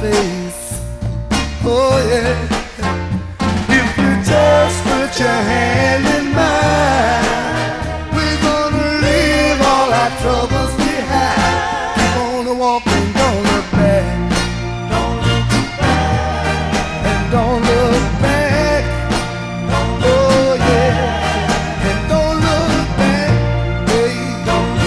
face. Oh yeah. If you just put your hand